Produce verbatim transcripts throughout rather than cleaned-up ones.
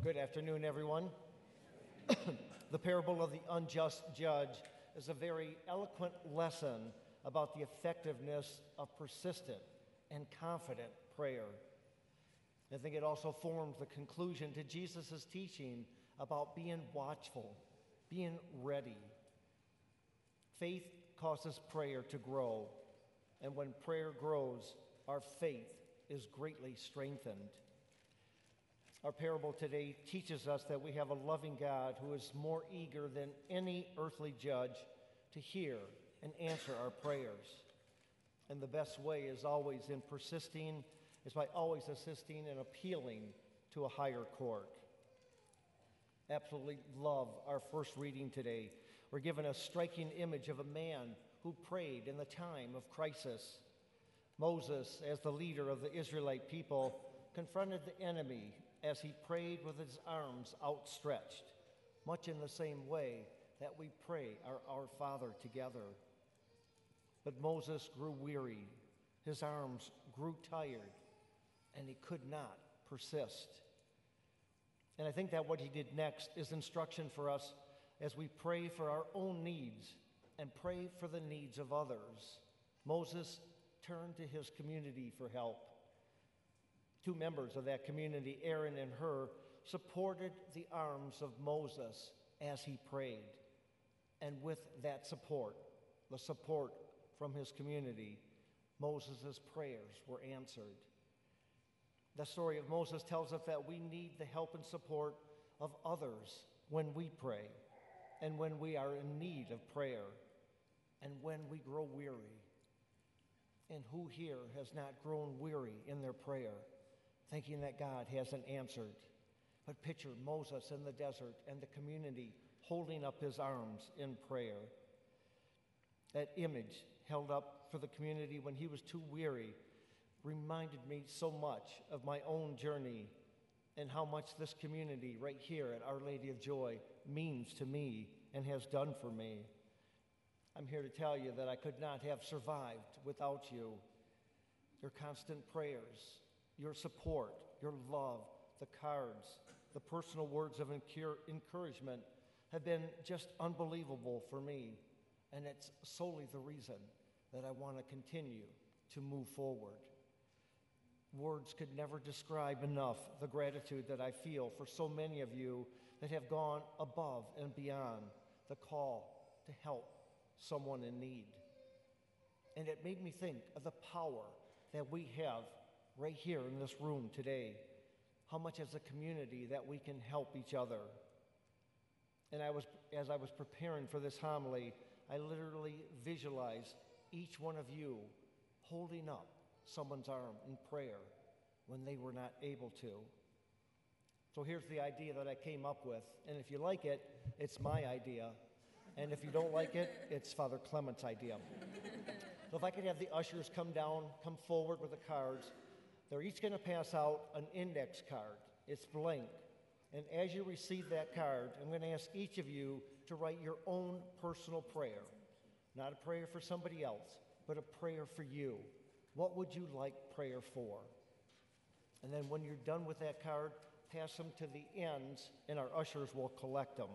Good afternoon, everyone. The parable of the unjust judge is a very eloquent lesson about the effectiveness of persistent and confident prayer. I think it also forms the conclusion to Jesus' teaching about being watchful, being ready. Faith causes prayer to grow, and when prayer grows, our faith is greatly strengthened. Our parable today teaches us that we have a loving God who is more eager than any earthly judge to hear and answer our prayers. And the best way is always in persisting, is by always assisting and appealing to a higher court. Absolutely love our first reading today. We're given a striking image of a man who prayed in the time of crisis. Moses, as the leader of the Israelite people, confronted the enemy as he prayed with his arms outstretched, much in the same way that we pray our Our Father together. But Moses grew weary, his arms grew tired, and he could not persist. And I think that what he did next is instruction for us as we pray for our own needs and pray for the needs of others. Moses turned to his community for help. Two members of that community, Aaron and Hur, supported the arms of Moses as he prayed. And with that support, the support from his community, Moses' prayers were answered. The story of Moses tells us that we need the help and support of others when we pray and when we are in need of prayer and when we grow weary. And who here has not grown weary in their prayer, thinking that God hasn't answered? But picture Moses in the desert and the community holding up his arms in prayer. That image held up for the community when he was too weary reminded me so much of my own journey and how much this community right here at Our Lady of Joy means to me and has done for me. I'm here to tell you that I could not have survived without you. Your constant prayers, your support, your love, the cards, the personal words of encouragement have been just unbelievable for me, and it's solely the reason that I want to continue to move forward. Words could never describe enough the gratitude that I feel for so many of you that have gone above and beyond the call to help someone in need. And it made me think of the power that we have right here in this room today, how much as a community that we can help each other. And I was, as I was preparing for this homily, I literally visualized each one of you holding up someone's arm in prayer when they were not able to. So here's the idea that I came up with, and if you like it, it's my idea, and if you don't like it, it's Father Clement's idea. So if I could have the ushers come down, come forward with the cards. They're each going to pass out an index card. It's blank. And as you receive that card, I'm going to ask each of you to write your own personal prayer. Not a prayer for somebody else, but a prayer for you. What would you like prayer for? And then when you're done with that card, pass them to the ends, and our ushers will collect them.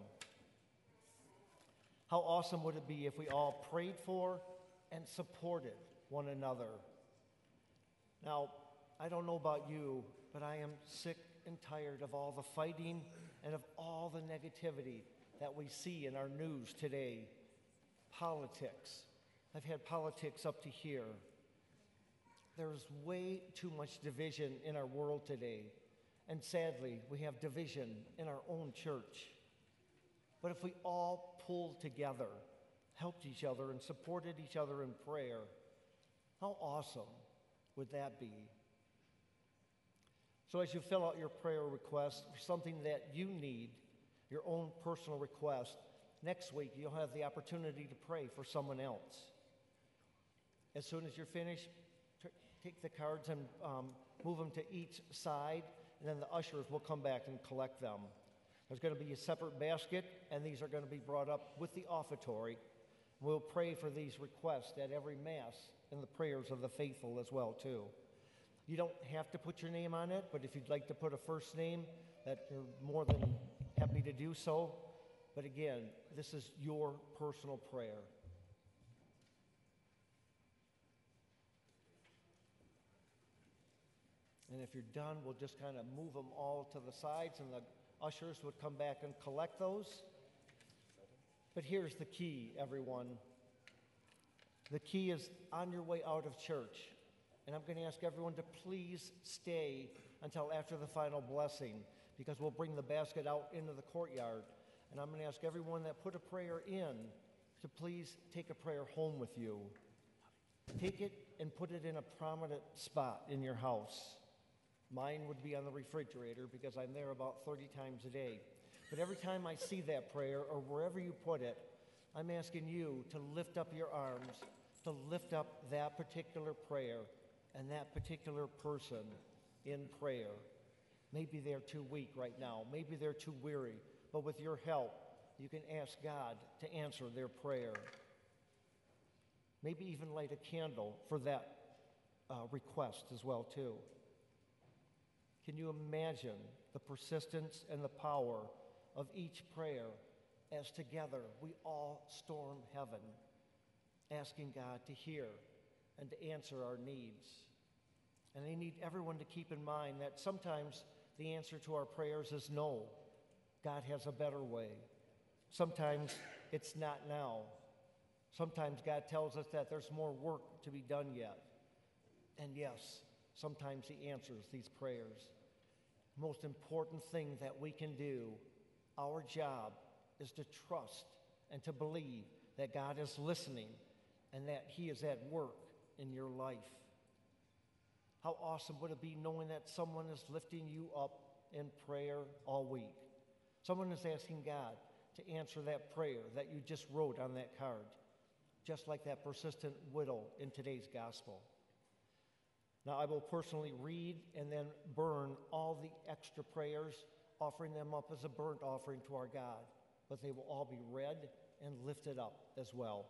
How awesome would it be if we all prayed for and supported one another? Now, I don't know about you, but I am sick and tired of all the fighting and of all the negativity that we see in our news today. Politics. I've had politics up to here. There's way too much division in our world today. And sadly, we have division in our own church. But if we all pulled together, helped each other, and supported each other in prayer, how awesome would that be? So as you fill out your prayer request for something that you need, your own personal request, next week you'll have the opportunity to pray for someone else. As soon as you're finished, t- take the cards and um, move them to each side, and then the ushers will come back and collect them. There's going to be a separate basket, and these are going to be brought up with the offertory. We'll pray for these requests at every Mass and the prayers of the faithful as well, too. You don't have to put your name on it, but if you'd like to put a first name, that you're more than happy to do so. But again, this is your personal prayer. And if you're done, we'll just kind of move them all to the sides, and the ushers would come back and collect those. But here's the key, everyone. The key is on your way out of church. And I'm going to ask everyone to please stay until after the final blessing, because we'll bring the basket out into the courtyard. And I'm going to ask everyone that put a prayer in to please take a prayer home with you. Take it and put it in a prominent spot in your house. Mine would be on the refrigerator because I'm there about thirty times a day. But every time I see that prayer, or wherever you put it, I'm asking you to lift up your arms, to lift up that particular prayer and that particular person in prayer. Maybe they're too weak right now. Maybe they're too weary. But with your help, you can ask God to answer their prayer. Maybe even light a candle for that uh, request as well, too. Can you imagine the persistence and the power of each prayer as together we all storm heaven, asking God to hear and to answer our needs? And I need everyone to keep in mind that sometimes the answer to our prayers is no. God has a better way. Sometimes it's not now. Sometimes God tells us that there's more work to be done yet. And yes, sometimes He answers these prayers. Most important thing that we can do, our job, is to trust and to believe that God is listening and that He is at work in your life. How awesome would it be knowing that someone is lifting you up in prayer all week? Someone is asking God to answer that prayer that you just wrote on that card, just like that persistent widow in today's gospel. Now, I will personally read and then burn all the extra prayers, offering them up as a burnt offering to our God, but they will all be read and lifted up as well.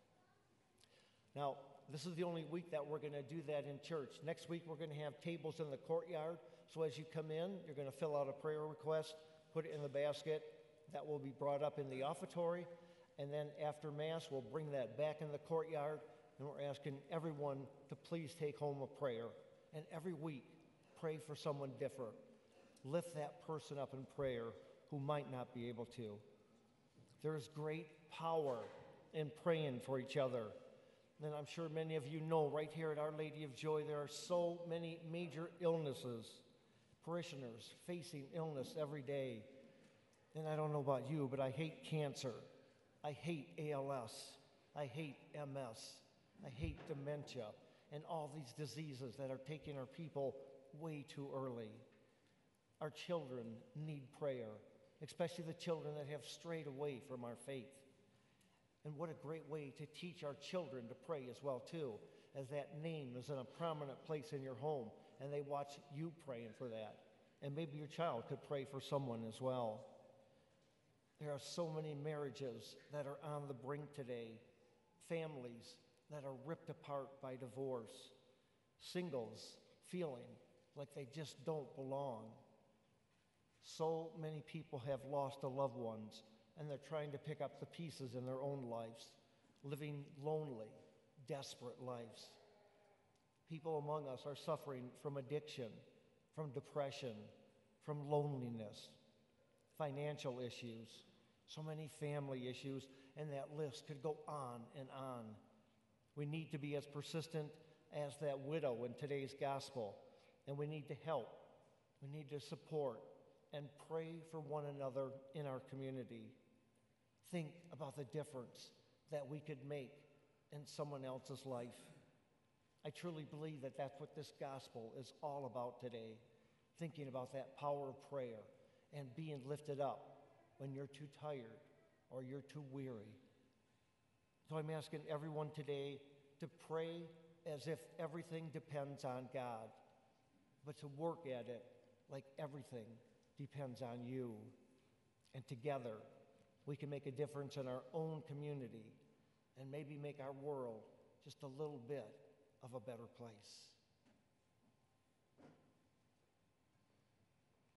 Now, this is the only week that we're going to do that in church. Next week, we're going to have tables in the courtyard. So as you come in, you're going to fill out a prayer request, put it in the basket. That will be brought up in the offertory. And then after Mass, we'll bring that back in the courtyard. And we're asking everyone to please take home a prayer. And every week, pray for someone different. Lift that person up in prayer who might not be able to. There is great power in praying for each other. And I'm sure many of you know right here at Our Lady of Joy, there are so many major illnesses, parishioners facing illness every day. And I don't know about you, but I hate cancer. I hate A L S. I hate M S. I hate dementia and all these diseases that are taking our people way too early. Our children need prayer, especially the children that have strayed away from our faith. And what a great way to teach our children to pray as well, too, as that name is in a prominent place in your home, and they watch you praying for that. And maybe your child could pray for someone as well. There are so many marriages that are on the brink today, families that are ripped apart by divorce, singles feeling like they just don't belong. So many people have lost a loved ones, and they're trying to pick up the pieces in their own lives, living lonely, desperate lives. People among us are suffering from addiction, from depression, from loneliness, financial issues, so many family issues, and that list could go on and on. We need to be as persistent as that widow in today's gospel, and we need to help. We need to support and pray for one another in our community. Think about the difference that we could make in someone else's life. I truly believe that that's what this gospel is all about today, thinking about that power of prayer and being lifted up when you're too tired or you're too weary. So I'm asking everyone today to pray as if everything depends on God, but to work at it like everything depends on you. And together, we can make a difference in our own community and maybe make our world just a little bit of a better place.